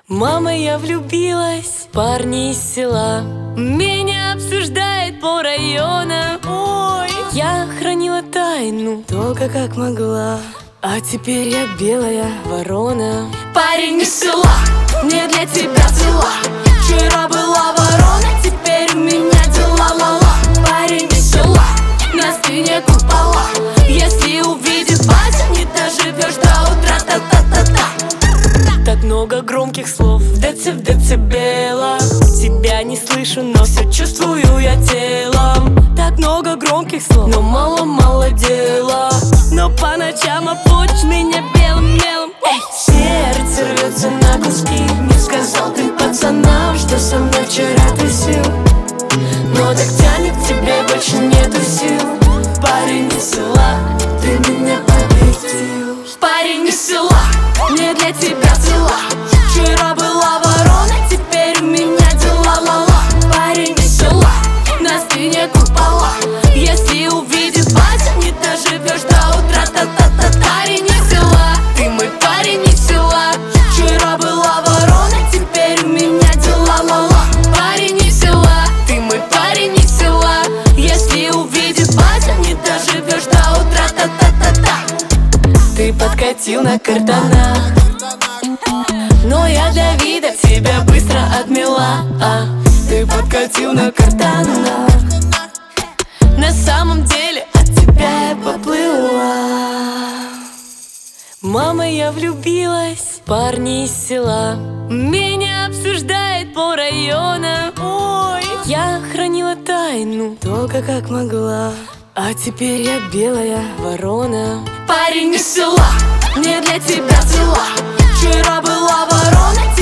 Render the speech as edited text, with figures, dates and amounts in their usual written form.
Мама, я влюбилась, парни из села меня обсуждает по районам. Ой, я хранила тайну только как могла, а теперь я белая ворона. Парень из села, не для тебя взяла. Вчера была ворона, теперь у меня дела ла-ла. Парень из села, на спине купола. Если увидит батя, не доживешь до утра. Та-та-та-та. Так много громких слов в децибелах. Тебя не слышу, но все чувствую я телом. Так много громких слов, но мало дела. Но по ночам обводишь меня белым мелом. Эй! Сердце рвется на куски. Не сказал ты пацанам, что со мной вчера тусил, но так тянет к тебе, больше нету сил. Парень из села, ты меня победил. Парень из села, не для тебя взяла. Вчера была ворона, теперь у меня дела ла-ла. Парень из села, на спине купола. Если увидит батя, не доживешь до утра. Та-та-та-та. Парень из села, ты мой парень из села. Вчера была ворона, теперь у меня дела ла-ла. Парень из села, ты мой парень из села. Если увидит батя, не доживешь до утра. Та-та-та-та. Ты подкатил на картонах, но я Давида тебя быстро отмела. Ты подкатил на картонах, на самом деле от тебя я поплыла. Мама, я влюбилась, парни из села меня обсуждает по районам. Ой, я хранила тайну только как могла, а теперь я белая ворона. Парень из села, не для тебя взяла. Вчера была ворона,